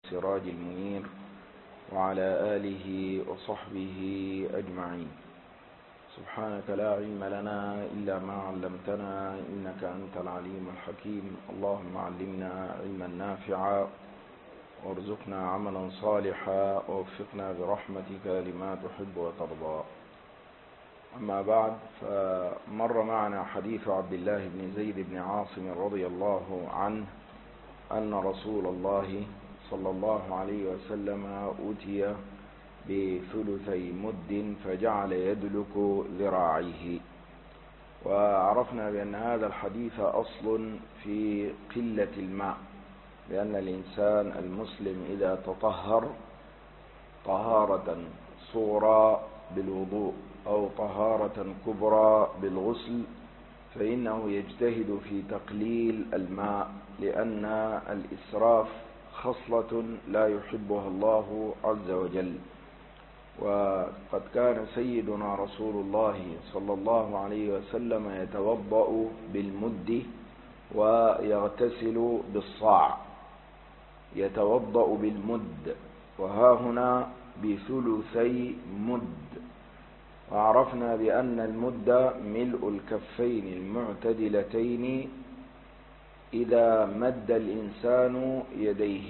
سراج المنير وعلى آله وصحبه أجمعين. سبحانك لا علم لنا إلا ما علمتنا إنك أنت العليم الحكيم. اللهم علمنا علما نافعا وارزقنا عملا صالحا ووفقنا برحمتك لما تحب وترضى. أما بعد، فمر معنا حديث عبد الله بن زيد بن عاصم رضي الله عنه أن رسول الله صلى الله عليه وسلم أتي بثلثي مد فجعل يدلك ذراعيه. وعرفنا بأن هذا الحديث أصل في قلة الماء، لأن الإنسان المسلم إذا تطهر طهارة صغرى بالوضوء أو طهارة كبرى بالغسل فإنه يجتهد في تقليل الماء، لأن الإسراف خصلة لا يحبها الله عز وجل. وقد كان سيدنا رسول الله صلى الله عليه وسلم يتوضأ بالمد ويغتسل بالصاع، يتوضأ بالمد وها هنا بثلثي مد. وعرفنا بأن المد ملء الكفين المعتدلتين إذا مد الإنسان يديه.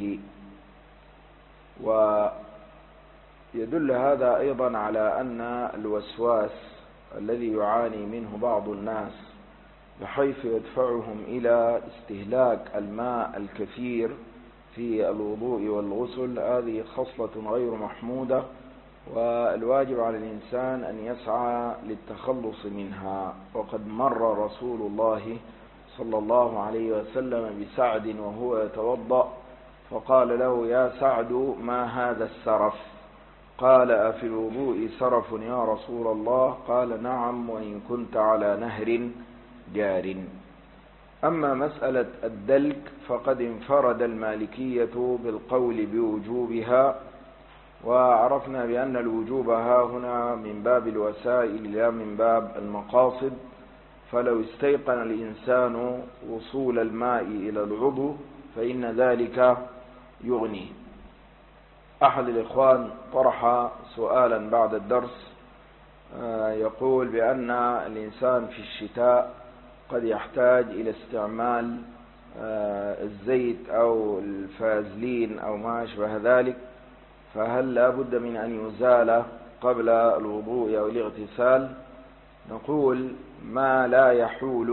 ويدل هذا أيضا على أن الوسواس الذي يعاني منه بعض الناس بحيث يدفعهم إلى استهلاك الماء الكثير في الوضوء والغسل، هذه خصلة غير محمودة، والواجب على الإنسان أن يسعى للتخلص منها. وقد مر رسول الله صلى الله عليه وسلم بسعد وهو يتوضأ فقال له: يا سعد، ما هذا السرف؟ قال: أفي الوضوء سرف يا رسول الله؟ قال: نعم، وإن كنت على نهر جار. أما مسألة الدلك فقد انفرد المالكية بالقول بوجوبها، وعرفنا بأن الوجوب ها هنا من باب الوسائل لا من باب المقاصد. فلو استيقن الإنسان وصول الماء إلى العضو فإن ذلك يغني. أحد الإخوان طرح سؤالا بعد الدرس يقول بأن الإنسان في الشتاء قد يحتاج إلى استعمال الزيت أو الفازلين أو ما أشبه ذلك، فهل لا بد من أن يزال قبل الوضوء أو الاغتسال؟ نقول: ما لا يحول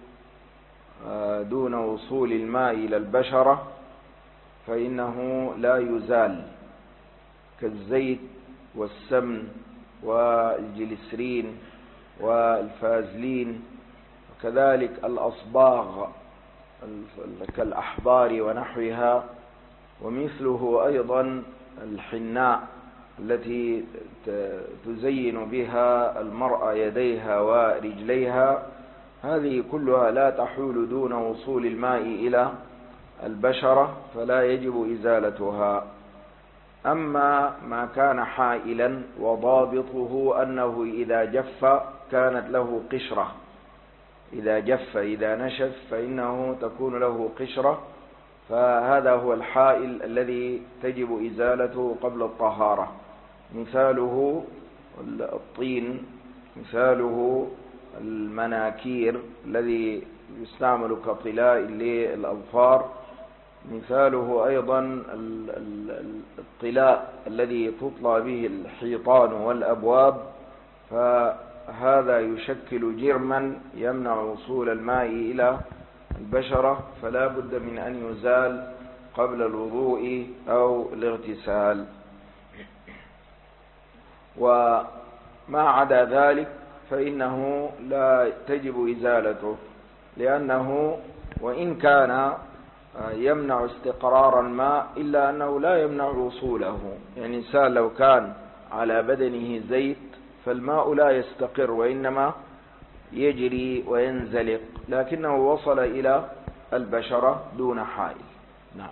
دون وصول الماء إلى البشرة فإنه لا يزال، كالزيت والسمن والجلسرين والفازلين، وكذلك الأصباغ كالأحبار ونحوها، ومثله أيضا الحناء التي تزين بها المرأة يديها ورجليها، هذه كلها لا تحول دون وصول الماء إلى البشرة فلا يجب إزالتها. أما ما كان حائلا وضابطه أنه إذا جف كانت له قشرة، إذا جف إذا نشف فإنه تكون له قشرة، فهذا هو الحائل الذي تجب إزالته قبل الطهارة. مثاله الطين، مثاله المناكير الذي يستعمل كطلاء للأظفار، مثاله أيضا الطلاء الذي تطلى به الحيطان والأبواب، فهذا يشكل جرما يمنع وصول الماء إلى البشرة، فلا بد من أن يزال قبل الوضوء أو الاغتسال. وما عدا ذلك فإنه لا تجب إزالته، لأنه وإن كان يمنع استقرار الماء إلا أنه لا يمنع وصوله. يعني الإنسان لو كان على بدنه زيت فالماء لا يستقر وإنما يجري وينزلق، لكنه وصل إلى البشرة دون حائل. نعم.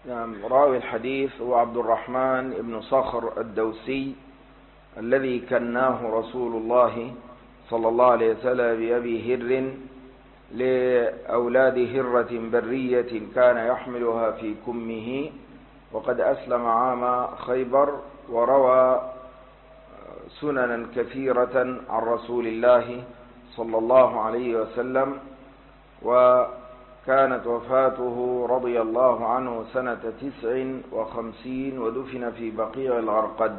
راوي الحديث هو عبد الرحمن بن صخر الدوسي الذي كناه رسول الله صلى الله عليه وسلم بأبي هر لأولاد هرة برية كان يحملها في كمه، وقد أسلم عام خيبر، وروى سننا كثيرة عن رسول الله صلى الله عليه وسلم. وكانت وفاته رضي الله عنه سنة 59 ودفن في بقيع الغرقد،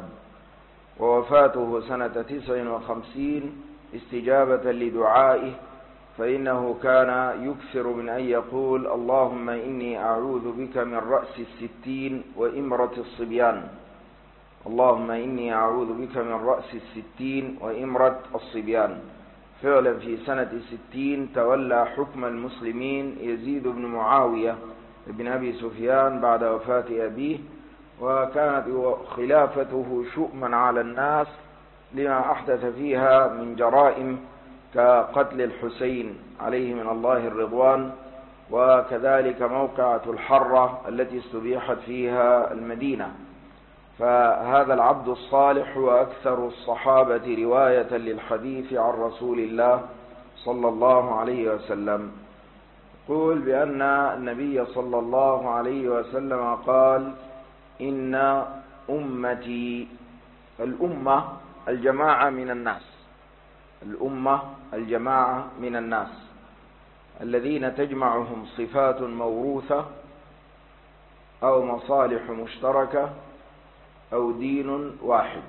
ووفاته سنة 59 استجابة لدعائه، فإنه كان يكثر من أن يقول: اللهم إني أعوذ بك من رأس 60 وإمرة الصبيان. اللهم إني أعوذ بك من رأس 60 وإمرة الصبيان. فعلا في سنة 60 تولى حكم المسلمين يزيد بن معاوية بن أبي سفيان بعد وفاة أبيه، وكانت خلافته شؤما على الناس لما أحدث فيها من جرائم كقتل الحسين عليه من الله الرضوان، وكذلك موقعة الحرة التي استبيحت فيها المدينة. فهذا العبد الصالح هو أكثر الصحابة رواية للحديث عن رسول الله صلى الله عليه وسلم. يقول بأن النبي صلى الله عليه وسلم قال: إن أمتي، الأمة الجماعة من الناس، الأمة الجماعة من الناس الذين تجمعهم صفات موروثة أو مصالح مشتركة أو دين واحد.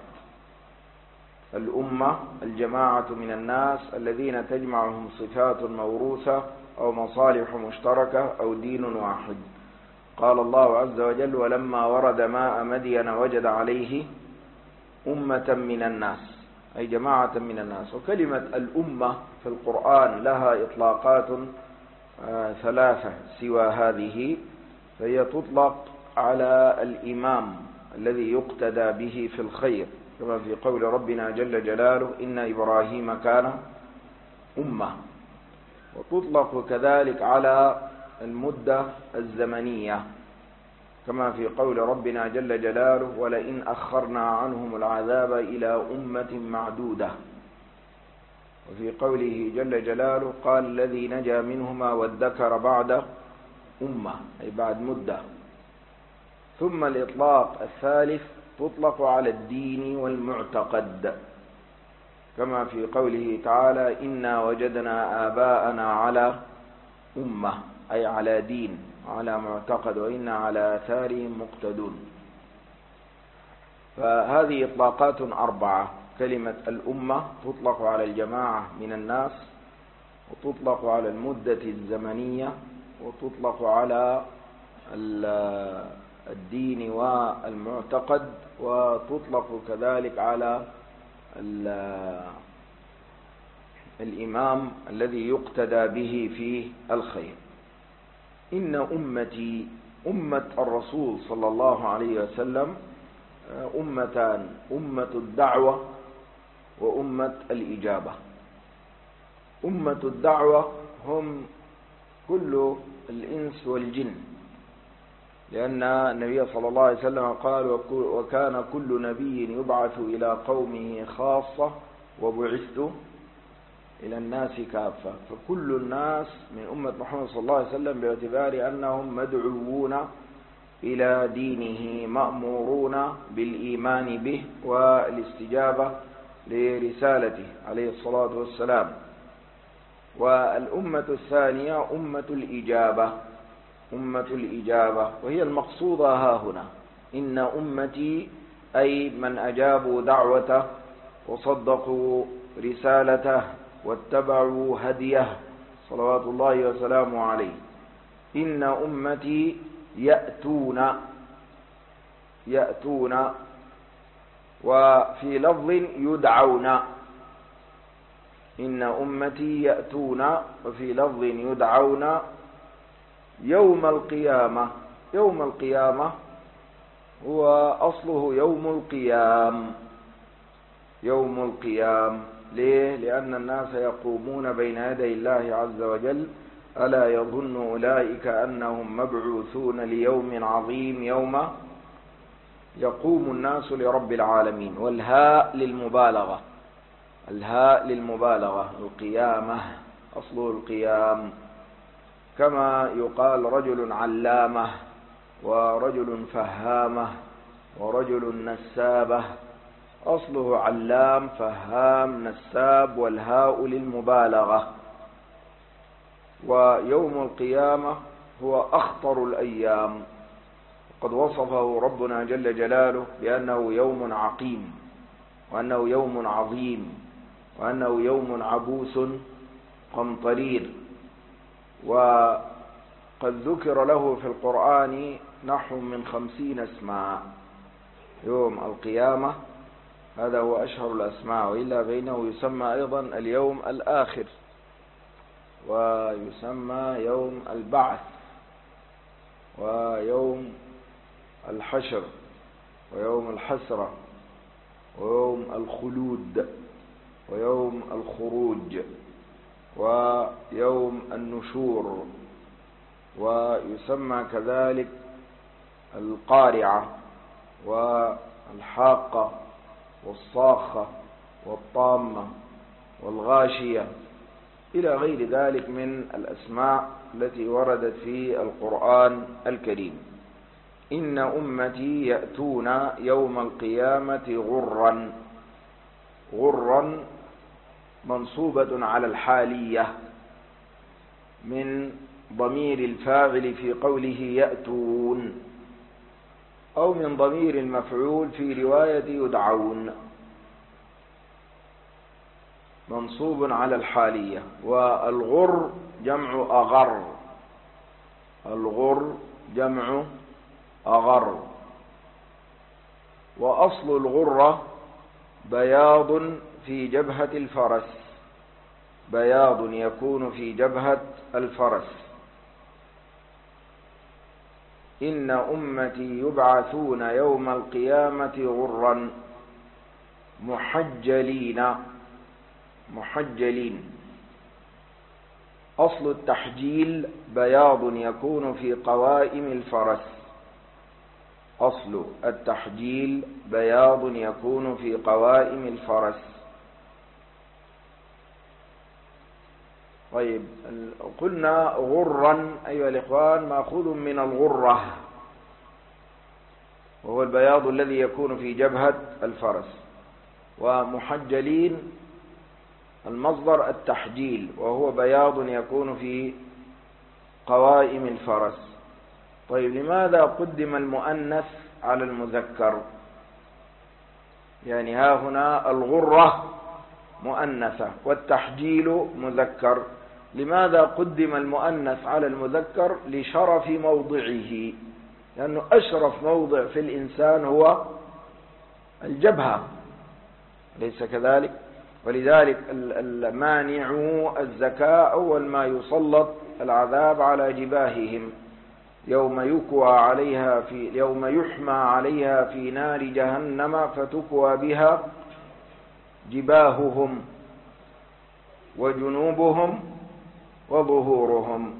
الأمة الجماعة من الناس الذين تجمعهم صفات موروثة أو مصالح مشتركة أو دين واحد. قال الله عز وجل: ولما ورد ماء مدين وجد عليه أمة من الناس، أي جماعة من الناس. وكلمة الأمة في القرآن لها إطلاقات ثلاثة سوى هذه، فهي تطلق على الإمام الذي يقتدى به في الخير، كما في قول ربنا جل جلاله: إن إبراهيم كان أمة. وتطلق كذلك على المدة الزمنية، كما في قول ربنا جل جلاله: ولئن أخرنا عنهم العذاب إلى أمة معدودة. وفي قوله جل جلاله: قال الذي نجا منهما وادكر بعد أمة، أي بعد مدة. ثم الإطلاق الثالث تطلق على الدين والمعتقد، كما في قوله تعالى: إنا وجدنا آباءنا على أمة، أي على دين على معتقد، وإنا على آثارهم مقتدون. فهذه إطلاقات أربعة: كلمة الأمة تطلق على الجماعة من الناس، وتطلق على المدة الزمنية، وتطلق على الدين والمعتقد، وتطلق كذلك على الإمام الذي يقتدى به في الخير. إن أمتي، أمة الرسول صلى الله عليه وسلم أمتان: أمة الدعوة وأمة الإجابة. أمة الدعوة هم كل الإنس والجن، لأن النبي صلى الله عليه وسلم قال: وكان كل نبي يبعث إلى قومه خاصة وبعثت إلى الناس كافة. فكل الناس من أمة محمد صلى الله عليه وسلم باعتبار أنهم مدعوون إلى دينه، مأمورون بالإيمان به والاستجابة لرسالته عليه الصلاة والسلام. والأمة الثانية أمة الإجابة، أمة الإجابة، وهي المقصودة ها هنا. إن أمتي أي من أجابوا دعوته وصدقوا رسالته واتبعوا هديه صلوات الله وسلامه عليه. إن أمتي يأتون، وفي لفظ يدعون. إن أمتي يأتون، وفي لفظ يدعون يوم القيامة. يوم القيامة هو أصله يوم القيام، يوم القيام. ليه؟ لأن الناس يقومون بين يدي الله عز وجل ألا يظن أولئك أنهم مبعوثون ليوم عظيم يوم يقوم الناس لرب العالمين. والهاء للمبالغة، الهاء للمبالغة، القيامة أصله القيام، كما يقال رجل علامة ورجل فهامة ورجل نسابة، أصله علام فهام نساب، والهاء للمبالغة. ويوم القيامة هو أخطر الأيام، قد وصفه ربنا جل جلاله بأنه يوم عقيم، وأنه يوم عظيم، وأنه يوم عبوس قمطرير. وقد ذكر له في القرآن نحو من 50 اسماء. يوم القيامة هذا هو أشهر الأسماء، وإلا بينه يسمى أيضا اليوم الآخر، ويسمى يوم البعث، ويوم الحشر، ويوم الحسرة، ويوم الخلود، ويوم الخروج، ويوم النشور، ويسمى كذلك القارعة والحاقة والصاخة والطامة والغاشية إلى غير ذلك من الأسماء التي وردت في القرآن الكريم. إن أمتي يأتون يوم القيامة غرا، غرا منصوبة على الحالية من ضمير الفاعل في قوله يأتون، أو من ضمير المفعول في رواية يدعون، منصوب على الحالية. والغر جمع أغر، الغر جمع أغر. وأصل الغرة بياض في جبهة الفرس، بياض يكون في جبهة الفرس. إن أمتي يبعثون يوم القيامة غرا محجلين، محجلين. أصل التحجيل بياض يكون في قوائم الفرس، أصل التحجيل بياض يكون في قوائم الفرس. طيب، قلنا غرا أيها الإخوان مأخوذ من الغرة، وهو البياض الذي يكون في جبهة الفرس. ومحجلين المصدر التحجيل، وهو بياض يكون في قوائم الفرس. طيب، لماذا قدم المؤنث على المذكر؟ يعني ها هنا الغرة مؤنثة والتحجيل مذكر، لماذا قدم المؤنث على المذكر؟ لشرف موضعه، لأنه أشرف موضع في الإنسان هو الجبهة، ليس كذلك؟ ولذلك المانع الزكاة أول ما يسلط العذاب على جباههم، يوم يكوى عليها يوم يحمى عليها في نار جهنم فتكوى بها جباههم وجنوبهم وظهورهم.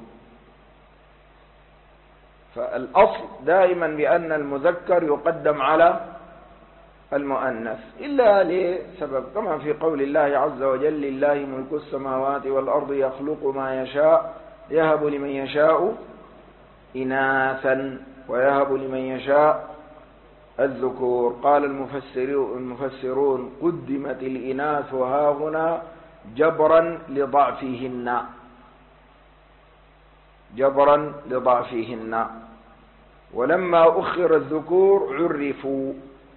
فالأصل دائما بأن المذكر يقدم على المؤنث، إلا لسبب كما في قول الله عز وجل: لله ملك السماوات والأرض يخلق ما يشاء يهب لمن يشاء إناثا ويهب لمن يشاء الذكور. قال المفسرون: قدمت الإناث هاهنا جبرا لضعفهن، جبرا لضعفهن. ولما أخر الذكور عرفوا،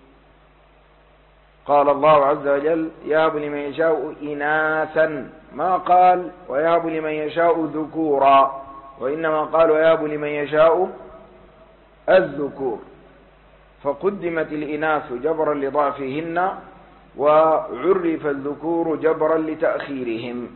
قال الله عز وجل: يهب لمن يشاء إناثا، ما قال ويهب لمن يشاء ذكورا، وإنما قال ويهب لمن يشاء الذكور. فقدمت الإناث جبرا لضعفهن، وعرف الذكور جبرا لتأخيرهم.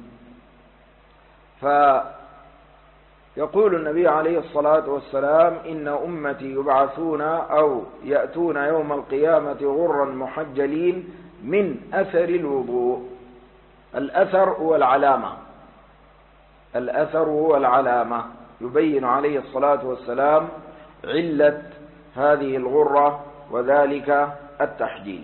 فيقول النبي عليه الصلاة والسلام: إن أمتي يبعثون أو يأتون يوم القيامة غرا محجلين من أثر الوضوء. الأثر هو العلامة، الأثر هو العلامة، يبين عليه الصلاة والسلام علة هذه الغرة وذلك التحجيل.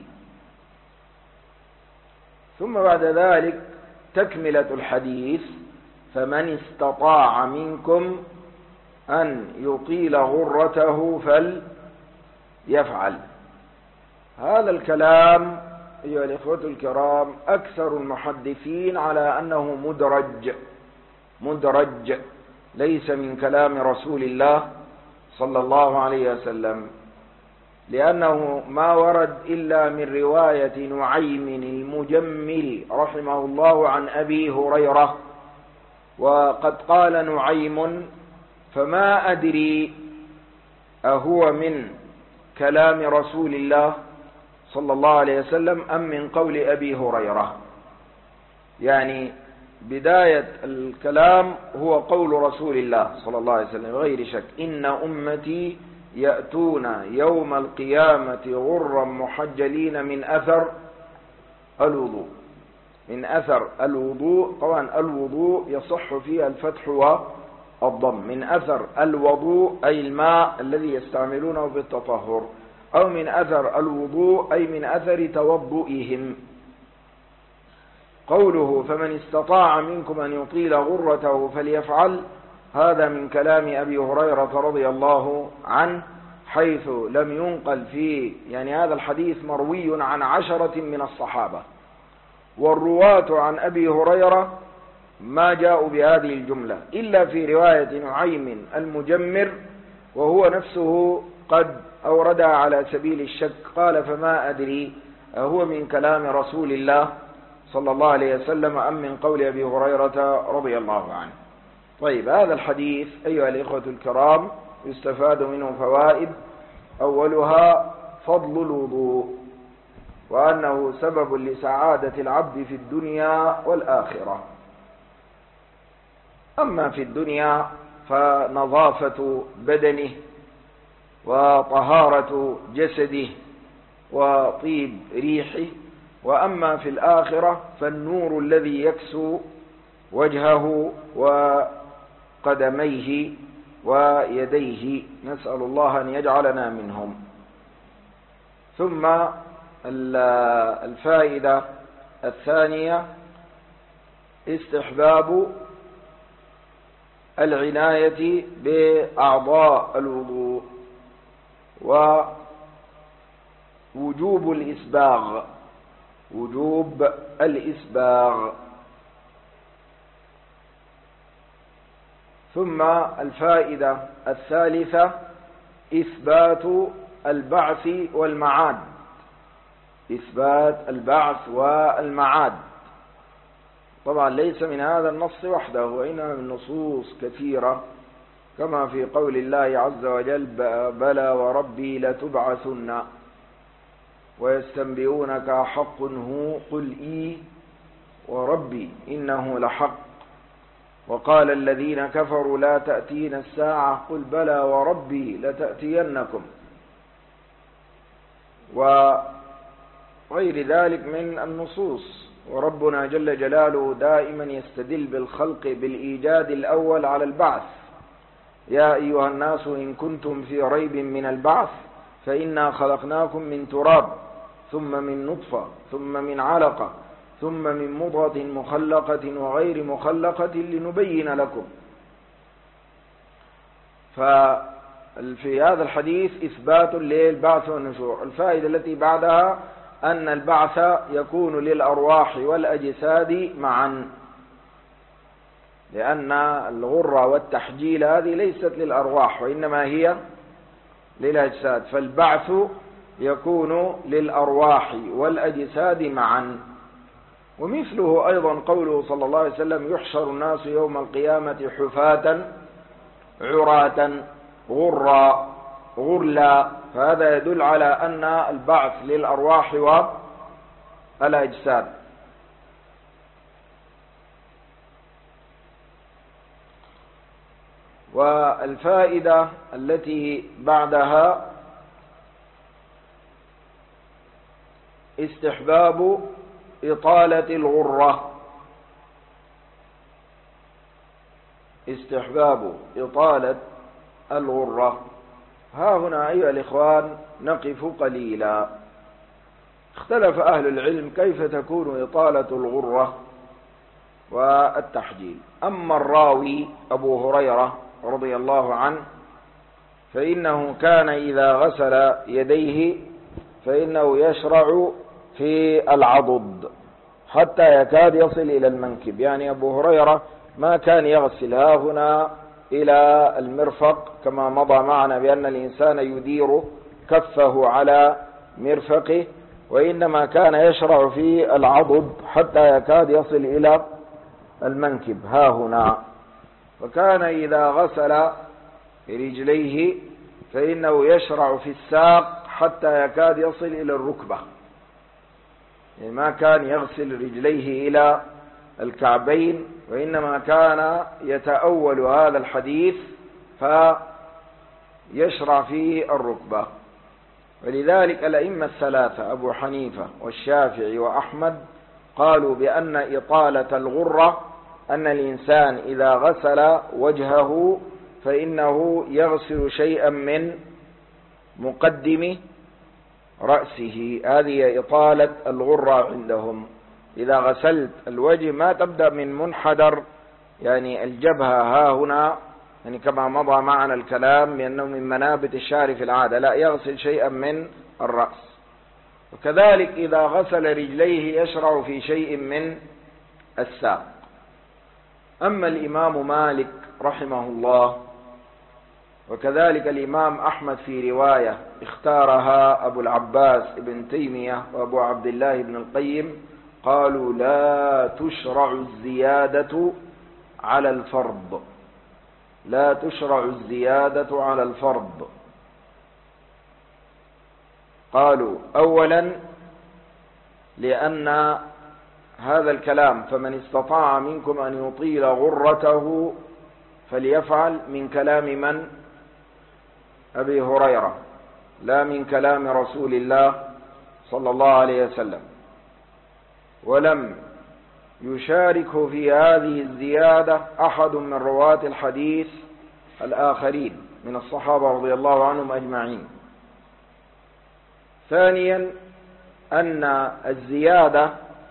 ثم بعد ذلك تكملة الحديث: فمن استطاع منكم أن يطيل غرته فليفعل. هذا الكلام أيها الإخوة الكرام أكثر المحدثين على أنه مدرج ليس من كلام رسول الله صلى الله عليه وسلم، لأنه ما ورد إلا من رواية نعيم المجمل رحمه الله عن أبي هريرة. وقد قال نعيم: فما أدري أهو من كلام رسول الله صلى الله عليه وسلم أم من قول أبي هريرة. يعني بداية الكلام هو قول رسول الله صلى الله عليه وسلم غير شك: إن أمتي يأتون يوم القيامة غرا محجلين من أثر الوضوء. من أثر الوضوء، طبعا الوضوء يصح فيه الفتح والضم. من أثر الوضوء أي الماء الذي يستعملونه بالتطهر، أو من أثر الوضوء أي من أثر توضئهم. قوله: فمن استطاع منكم أن يطيل غرته فليفعل، هذا من كلام أبي هريرة رضي الله عنه، حيث لم ينقل فيه، يعني هذا الحديث مروي عن 10 من الصحابة، والرواة عن أبي هريرة ما جاءوا بهذه الجملة إلا في رواية نعيم المجمر، وهو نفسه قد أوردها على سبيل الشك. قال: فما أدري هو من كلام رسول الله صلى الله عليه وسلم أم من قول أبي هريرة رضي الله عنه. طيب، هذا الحديث أيها الإخوة الكرام يستفاد منه فوائد: أولها فضل الوضوء، وأنه سبب لسعادة العبد في الدنيا والآخرة. أما في الدنيا فنظافة بدنه وطهارة جسده وطيب ريحه، وأما في الآخرة فالنور الذي يكسو وجهه وقدميه ويديه، نسأل الله أن يجعلنا منهم. ثم الفائدة الثانية: استحباب العناية بأعضاء الوضوء، ووجوب الإسباغ. ثم الفائدة الثالثة: إثبات البعث والمعاد. إثبات البعث والمعاد طبعا ليس من هذا النص وحده، وإنما من نصوص كثيرة، كما في قول الله عز وجل: بلى وربي لتبعثن ويستنبئونك حق هو قل إي وربي إنه لحق، وقال الذين كفروا لا تأتينا الساعة قل بلى وربي لتأتينكم، وغير ذلك من النصوص. وربنا جل جلاله دائما يستدل بالخلق بالإيجاد الأول على البعث: يا أيها الناس إن كنتم في ريب من البعث فإنا خلقناكم من تراب ثم من نطفة ثم من علقة ثم من مضغة مخلقة وغير مخلقة لنبين لكم. ففي هذا الحديث إثبات للبعث والنشور. الفائدة التي بعدها أن البعث يكون للأرواح والأجساد معا، لأن الغرة والتحجيل هذه ليست للأرواح وإنما هي للأجساد، فالبعث يكون للأرواح والأجساد معا. ومثله أيضا قوله صلى الله عليه وسلم: يحشر الناس يوم القيامة حفاة عراة غرا غرلا، فهذا يدل على أن البعث للأرواح والأجساد. والفائدة التي بعدها استحباب إطالة الغرة، استحباب إطالة الغرة. ها هنا أيها الإخوان نقف قليلا. اختلف أهل العلم كيف تكون إطالة الغرة والتحجيل. أما الراوي أبو هريرة رضي الله عنه فإنه كان إذا غسل يديه فإنه يشرع في العضد حتى يكاد يصل إلى المنكب. يعني أبو هريرة ما كان يغسل ها هنا إلى المرفق كما مضى معنا بأن الإنسان يدير كفه على مرفقه، وإنما كان يشرع في العضد حتى يكاد يصل إلى المنكب ها هنا. فكان إذا غسل رجليه فإنه يشرع في الساق حتى يكاد يصل إلى الركبة، يعني ما كان يغسل رجليه إلى الكعبين، وإنما كان يتأول هذا الحديث فيشرع في الركبة. ولذلك الأئمة الثلاثة أبو حنيفة والشافعي وأحمد قالوا بأن إطالة الغرة أن الإنسان إذا غسل وجهه فإنه يغسل شيئا من مقدم رأسه. هذه إطالة الغرة عندهم. إذا غسلت الوجه ما تبدأ من منحدر يعني الجبهة ها هنا، يعني كما مضى معنا الكلام بأنه من منابت الشعر في العادة، لا، يغسل شيئا من الرأس. وكذلك إذا غسل رجليه يشرع في شيء من الساق. أما الإمام مالك رحمه الله وكذلك الإمام أحمد في رواية اختارها أبو العباس ابن تيمية وأبو عبد الله بن القيم، قالوا لا تشرع الزيادة على الفرض، لا تشرع الزيادة على الفرض. قالوا أولا لأن هذا الكلام فمن استطاع منكم أن يطيل غرته فليفعل من كلام من؟ أبي هريرة، لا من كلام رسول الله صلى الله عليه وسلم. ولم يشاركه في هذه الزيادة أحد من رواة الحديث الآخرين من الصحابة رضي الله عنهم أجمعين. ثانيا أن الزيادة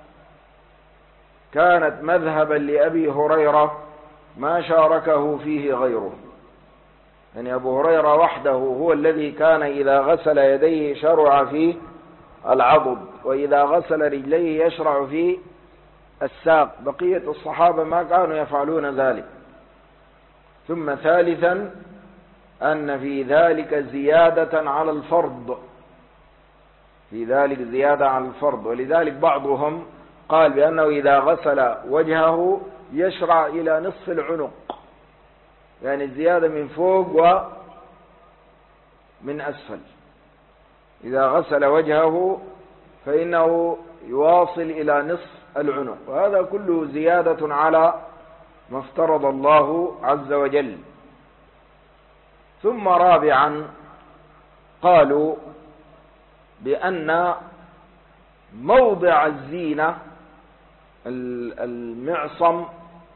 كانت مذهبا لأبي هريرة ما شاركه فيه غيره، يعني أبو هريرة وحده هو الذي كان إذا غسل يديه شرع في العضد، وإذا غسل رجليه يشرع في الساق. بقية الصحابة ما كانوا يفعلون ذلك. ثم ثالثا أن في ذلك زيادة على الفرض، في ذلك زيادة على الفرض. ولذلك بعضهم قال بأنه إذا غسل وجهه يشرع إلى نصف العنق، يعني الزيادة من فوق ومن أسفل. إذا غسل وجهه فإنه يواصل إلى نصف العنق، وهذا كله زيادة على ما افترض الله عز وجل. ثم رابعا قالوا بأن موضع الزينة المعصم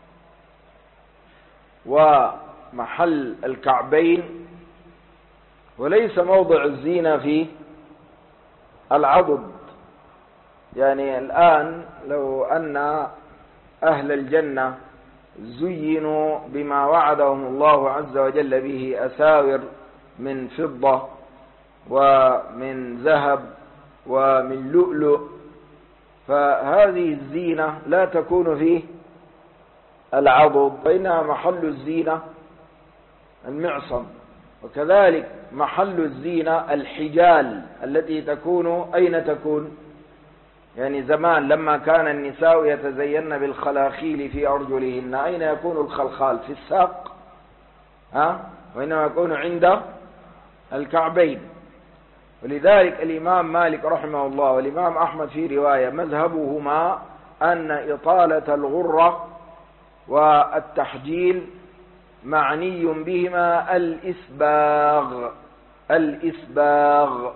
ومحل الكعبين، وليس موضع الزينة في العضد. يعني الآن لو أن أهل الجنة زينوا بما وعدهم الله عز وجل به، أساور من فضة ومن ذهب ومن لؤلؤ، فهذه الزينة لا تكون في العضد، فإنها محل الزينة المعصم. وكذلك محل الزينة الحجال التي تكون أين تكون؟ يعني زمان لما كان النساء يتزين بالخلاخيل في أرجلهن، أين يكون الخلخال؟ في الساق، وإنما يكون عند الكعبين. ولذلك الإمام مالك رحمه الله والإمام أحمد في رواية مذهبهما أن إطالة الغرة والتحجيل معني بهما الإسباغ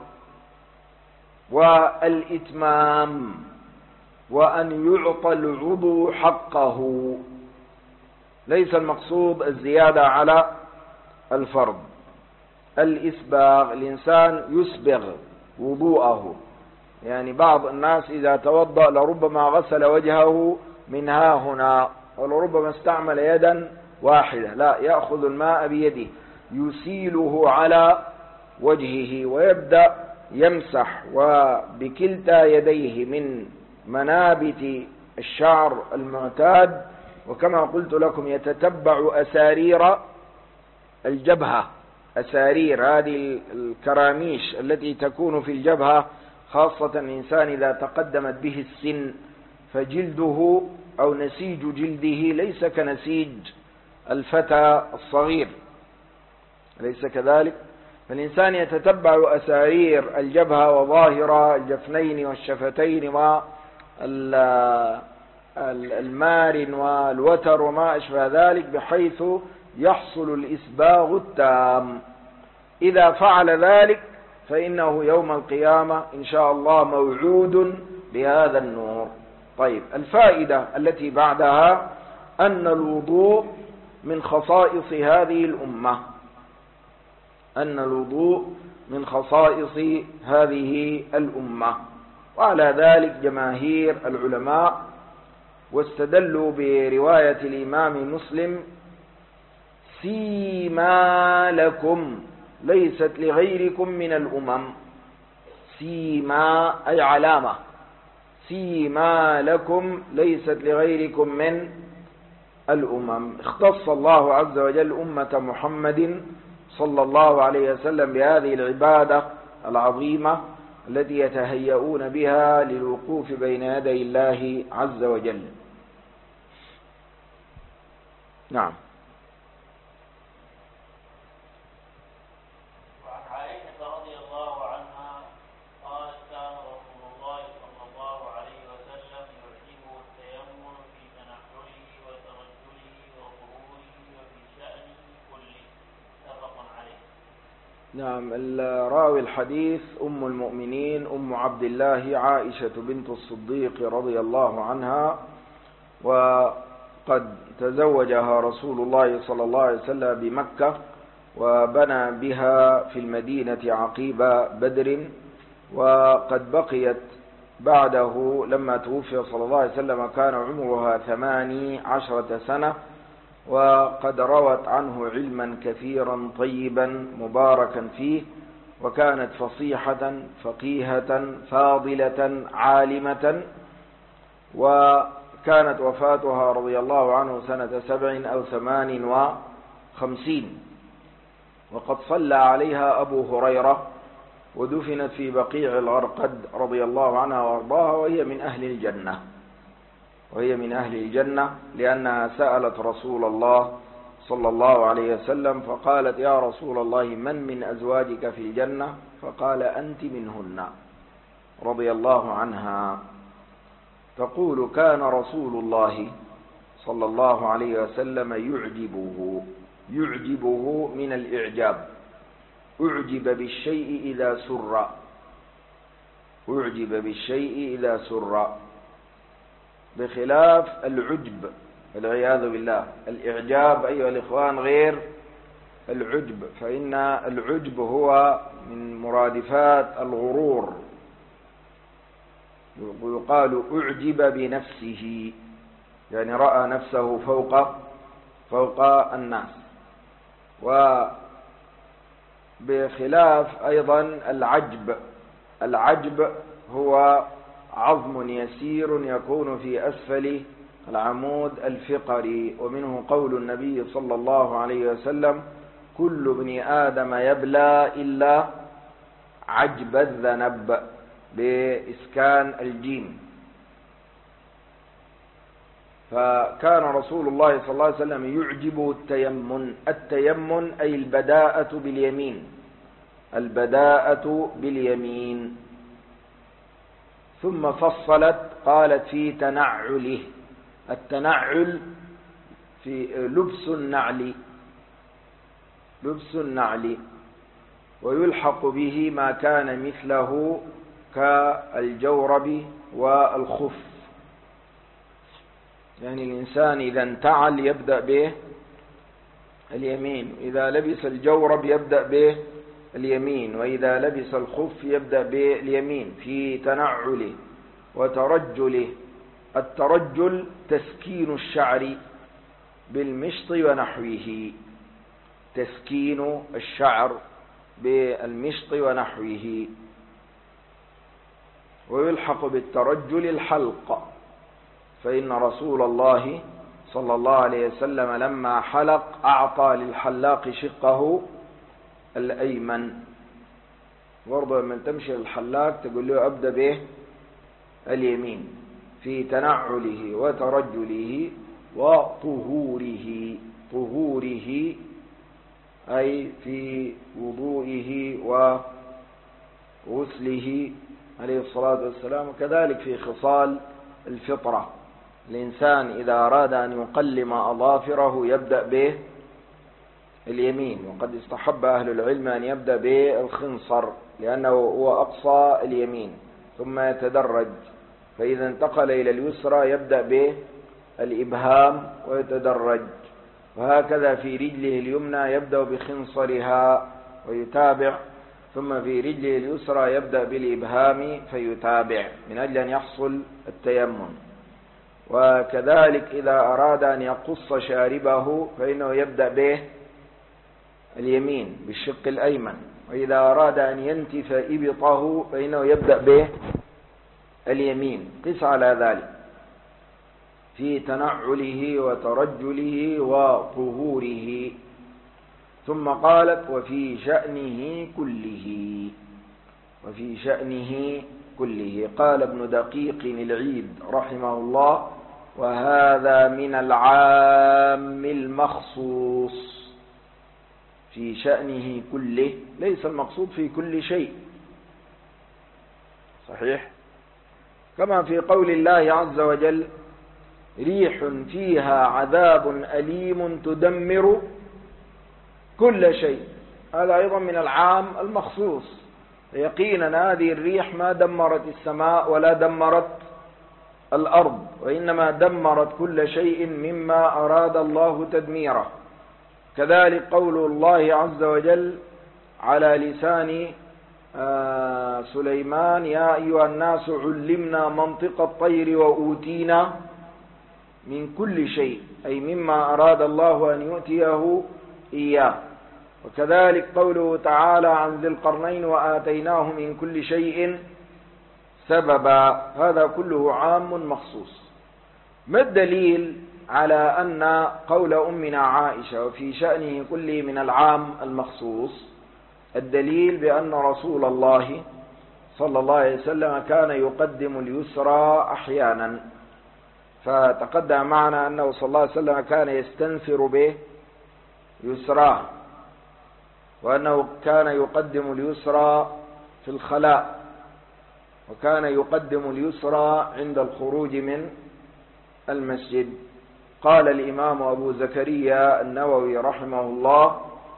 والإتمام، وأن يعطى العضو حقه. ليس المقصود الزيادة على الفرض. الإسباغ، الإنسان يسبغ وضوءه، يعني بعض الناس إذا توضأ لربما غسل وجهه من ها هنا، ولربما استعمل يدا واحدة، لا، يأخذ الماء بيده يسيله على وجهه ويبدأ يمسح وبكلتا يديه من منابت الشعر المعتاد، وكما قلت لكم يتتبع أسارير الجبهة، أسارير هذه الكراميش التي تكون في الجبهة، خاصة الإنسان إذا تقدمت به السن فجلده أو نسيج جلده ليس كنسيج الفتى الصغير، أليس كذلك؟ فالإنسان يتتبع أسارير الجبهة وظاهر الجفنين والشفتين والمارن والوتر وما أشبه ذلك، بحيث يحصل الإسباغ التام. إذا فعل ذلك فإنه يوم القيامة إن شاء الله موعود بهذا النور. طيب، الفائدة التي بعدها أن الوضوء من خصائص هذه الأمة، أن الوضوء من خصائص هذه الأمة، وعلى ذلك جماهير العلماء، واستدلوا برواية الإمام مسلم: سيما لكم ليست لغيركم من الأمم. سيما أي علامة، سيما لكم ليست لغيركم من الأمم. اختص الله عز وجل أمة محمد صلى الله عليه وسلم بهذه العبادة العظيمة التي يتهيئون بها للوقوف بين يدي الله عز وجل. نعم. نعم، راوي الحديث أم المؤمنين أم عبد الله عائشة بنت الصديق رضي الله عنها، وقد تزوجها رسول الله صلى الله عليه وسلم بمكة، وبنى بها في المدينة عقيب بدر، وقد بقيت بعده لما توفي صلى الله عليه وسلم كان عمرها 18 سنة، وقد روت عنه علما كثيرا طيبا مباركا فيه، وكانت فصيحة فقيهة فاضلة عالمة، وكانت وفاتها رضي الله عنه سنة 7 أو 58، وقد صلى عليها أبو هريرة، ودفنت في بقيع الغرقد رضي الله عنها وارضاها، وهي من أهل الجنة، وهي من أهل الجنة، لأنها سألت رسول الله صلى الله عليه وسلم فقالت: يا رسول الله، من أزواجك في الجنة؟ فقال: أنت منهن، رضي الله عنها. تقول: كان رسول الله صلى الله عليه وسلم يعجبه من الإعجاب، أعجب بالشيء إذا سر، أعجب بالشيء إذا سر، بخلاف العجب والعياذ بالله. الإعجاب أيها الإخوان غير العجب، فإن العجب هو من مرادفات الغرور، ويقال أعجب بنفسه، يعني رأى نفسه فوق الناس. وبخلاف أيضا العجب هو عظم يسير يكون في أسفل العمود الفقري، ومنه قول النبي صلى الله عليه وسلم: كل ابن آدم يبلى إلا عجب الذنب، بإسكان الجيم. فكان رسول الله صلى الله عليه وسلم يعجبه التيمن أي البداءة باليمين، البداءة باليمين. ثم فصلت قالت: في تنعله، التنعل في لبس النعل، ويلحق به ما كان مثله كالجورب والخف. يعني الإنسان إذا انتعل يبدأ به اليمين، إذا لبس الجورب يبدأ به اليمين، وإذا لبس الخف يبدأ باليمين في تنعله وترجله. الترجل تسكين الشعر بالمشط ونحوه، تسكين الشعر بالمشط ونحوه. ويلحق بالترجل الحلق، فإن رسول الله صلى الله عليه وسلم لما حلق أعطى للحلاق شقه الأيمن. برضه لما تمشي للحلاق تقول له أبدأ به اليمين في تنعله وترجله وطهوره. طهوره أي في وضوئه وغسله عليه الصلاة والسلام. وكذلك في خصال الفطرة، الإنسان إذا أراد أن يقلم أظافره يبدأ به اليمين، وقد استحب أهل العلم أن يبدأ بالخنصر لأنه هو أقصى اليمين، ثم يتدرج، فإذا انتقل إلى اليسرى يبدأ بالإبهام ويتدرج، وهكذا في رجله اليمنى يبدأ بخنصرها ويتابع، ثم في رجله اليسرى يبدأ بالإبهام فيتابع من أجل أن يحصل التيمم. وكذلك إذا أراد أن يقص شاربه فإنه يبدأ به اليمين بالشق الأيمن، وإذا أراد أن ينتف إبطه فإنه يبدأ به اليمين. قس على ذلك في تنعله وترجله وطهوره. ثم قالت وفي شأنه كله، وفي شأنه كله. قال ابن دقيق العيد رحمه الله وهذا من العام المخصوص. في شأنه كله ليس المقصود في كل شيء، صحيح؟ كما في قول الله عز وجل ريح فيها عذاب أليم تدمر كل شيء، هذا أيضا من العام المخصوص. يقينا هذه الريح ما دمرت السماء ولا دمرت الأرض، وإنما دمرت كل شيء مما أراد الله تدميره. كذلك قول الله عز وجل على لسان سليمان يا أيها الناس علمنا منطق الطير وأوتينا من كل شيء، أي مما أراد الله أن يؤتيه إياه. وكذلك قوله تعالى عن ذي القرنين وآتيناه من كل شيء سببا، هذا كله عام مخصوص. ما الدليل على أن قول أمنا عائشة وفي شأنه كله من العام المخصوص؟ الدليل بأن رسول الله صلى الله عليه وسلم كان يقدم اليسرى أحيانا، فتقدم معنا أنه صلى الله عليه وسلم كان يستنفر به يسراه، وأنه كان يقدم اليسرى في الخلاء، وكان يقدم اليسرى عند الخروج من المسجد. قال الإمام أبو زكريا النووي رحمه الله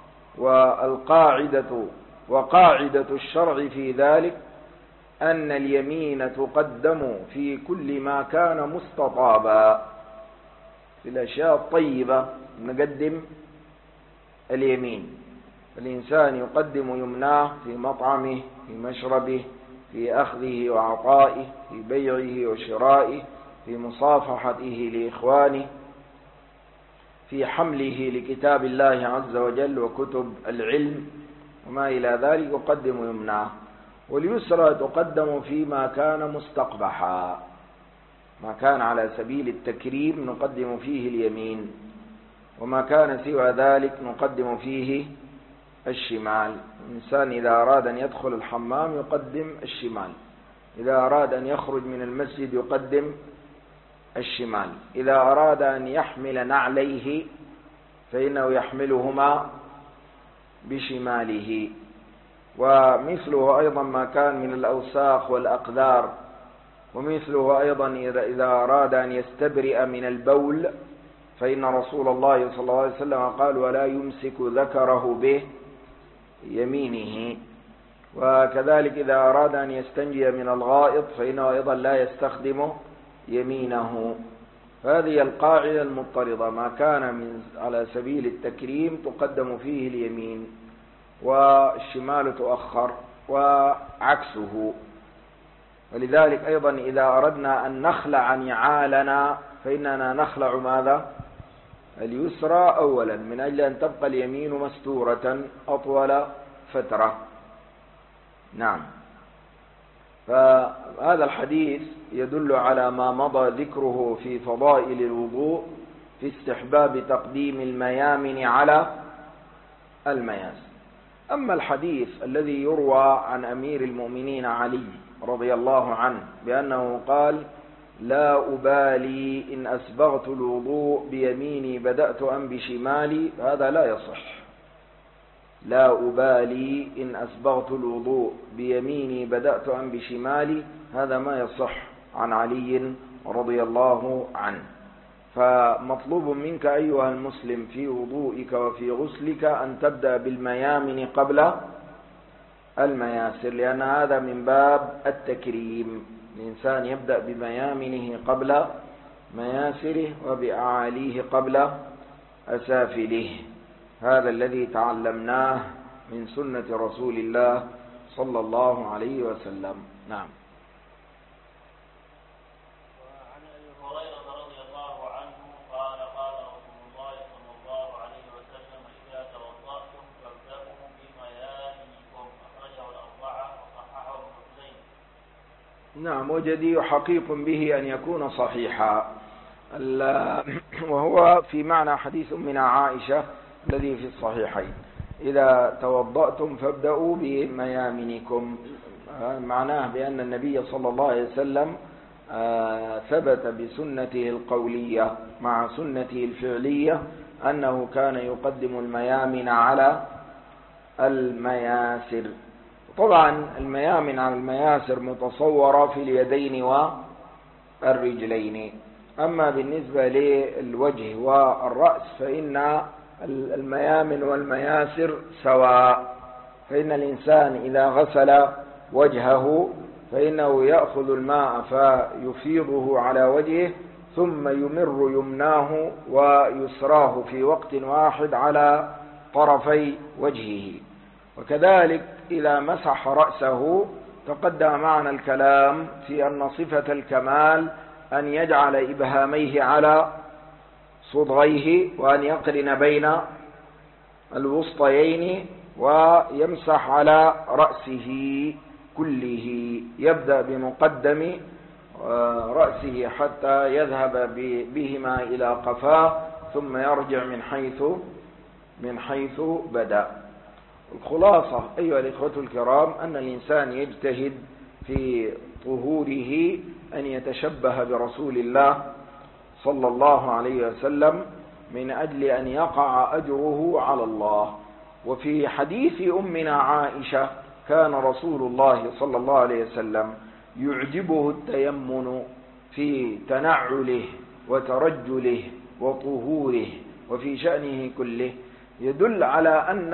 وقاعدة الشرع في ذلك أن اليمين تقدم في كل ما كان مستطابا، في الأشياء الطيبة نقدم اليمين. الإنسان يقدم يمناه في مطعمه، في مشربه، في أخذه وعطائه، في بيعه وشرائه، في مصافحته لإخوانه، في حمله لكتاب الله عز وجل وكتب العلم وما إلى ذلك يقدم يمناه. واليسرى تقدم فيما كان مستقبحا، ما كان على سبيل التكريم نقدم فيه اليمين، وما كان سوى ذلك نقدم فيه الشمال. الإنسان إذا أراد أن يدخل الحمام يقدم الشمال، إذا أراد أن يخرج من المسجد يقدم الشمال، إذا أراد أن يحمل نعليه فإنه يحملهما بشماله. ومثله أيضا ما كان من الأوساخ والأقذار، ومثله أيضا إذا أراد أن يستبرئ من البول فإن رسول الله صلى الله عليه وسلم قال ولا يمسك ذكره بيمينه. وكذلك إذا أراد أن يستنجي من الغائط فإنه أيضا لا يستخدم يمينه. فهذه القاعدة المضطردة، ما كان على سبيل التكريم تقدم فيه اليمين والشمال تؤخر وعكسه. ولذلك أيضا إذا أردنا أن نخلع نعالنا فإننا نخلع ماذا؟ اليسرى أولا، من أجل أن تبقى اليمين مستورة أطول فترة. نعم. فهذا الحديث يدل على ما مضى ذكره في فضائل الوضوء في استحباب تقديم الميامن على المياسر. أما الحديث الذي يروى عن أمير المؤمنين علي رضي الله عنه بأنه قال: لا أبالي إن أسبغت الوضوء بيميني بدأت أم بشمالي، هذا لا يصح. لا أبالي إن أسبغت الوضوء بيميني بدأت أم بشمالي، هذا ما يصح عن علي رضي الله عنه. فمطلوب منك أيها المسلم في وضوئك وفي غسلك أن تبدأ بالميامن قبل المياسر، لأن هذا من باب التكريم. الإنسان يبدأ بميامنه قبل مياسره وبأعاليه قبل أسافله. هذا الذي تعلمناه من سنة رسول الله صلى الله عليه وسلم. نعم. وعن أبي هريرة رضي الله عنه قال: قال رسول الله صلى الله عليه وسلم: إذا توضأتم فابدأوا بميامنكم. أخرجه الأربعة وصححه ابن خزيمة. نعم. وجدي حقيق به أن يكون صحيحا، وهو في معنى حديث أمنا عائشة الذي في الصحيحين: إذا توضأتم فابدأوا بميامنكم. معناه بأن النبي صلى الله عليه وسلم ثبت بسنته القولية مع سنته الفعلية أنه كان يقدم الميامن على المياسر. طبعا الميامن على المياسر متصورة في اليدين والرجلين. أما بالنسبة للوجه والرأس فإن الميامن والمياسر سواء. فإن الإنسان إذا غسل وجهه فإنه يأخذ الماء فيفيضه على وجهه ثم يمر يمناه ويسراه في وقت واحد على طرفي وجهه. وكذلك إذا مسح رأسه تقدم معنا الكلام في أن صفة الكمال أن يجعل إبهاميه على صدغيه وأن يقرن بين الوسطيين ويمسح على رأسه كله. يبدأ بمقدم رأسه حتى يذهب بهما إلى قفاه ثم يرجع من حيث بدأ. الخلاصة أيها الإخوة الكرام أن الإنسان يجتهد في طهوره أن يتشبه برسول الله صلى الله عليه وسلم من أجل أن يقع أجره على الله. وفي حديث أمنا عائشة كان رسول الله صلى الله عليه وسلم يعجبه التيمن في تنعله وترجله وطهوره وفي شأنه كله، يدل على أن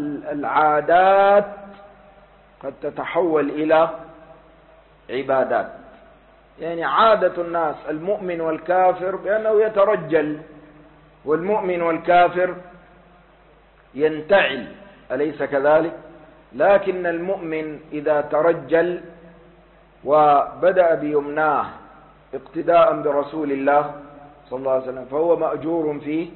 العادات قد تتحول إلى عبادات. يعني عادة الناس المؤمن والكافر بأنه يترجل، والمؤمن والكافر ينتعل، أليس كذلك؟ لكن المؤمن إذا ترجل وبدأ بيمناه اقتداء برسول الله صلى الله عليه وسلم فهو مأجور في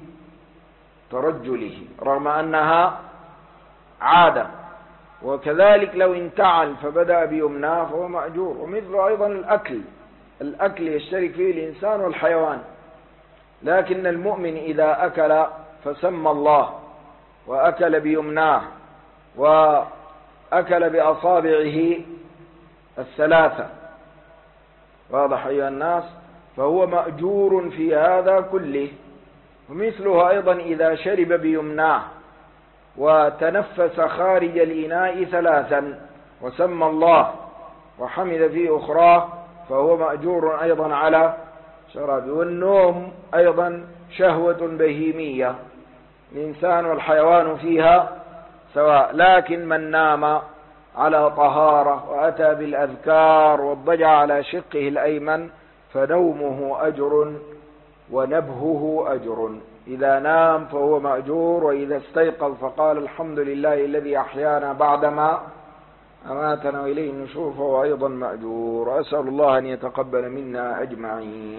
ترجله رغم أنها عادة. وكذلك لو انتعل فبدأ بيمناه فهو مأجور. ومثل أيضا الأكل يشترك فيه الإنسان والحيوان، لكن المؤمن إذا أكل فسمى الله وأكل بيمناه وأكل بأصابعه الثلاثة، واضح أيها الناس، فهو مأجور في هذا كله. ومثله أيضا إذا شرب بيمناه وتنفس خارج الإناء ثلاثا وسمى الله وحمد في أخراه فهو مأجور أيضا على شرابه. والنوم أيضا شهوة بهيمية، الإنسان والحيوان فيها سواء، لكن من نام على طهارة وأتى بالأذكار واضطجع على شقه الأيمن فنومه أجر ونبهه أجر. إذا نام فهو مأجور، وإذا استيقظ فقال الحمد لله الذي أحيانا بعدما أماتنا وإليه النشور فهو أيضا مأجور. أسأل الله أن يتقبل منا أجمعين.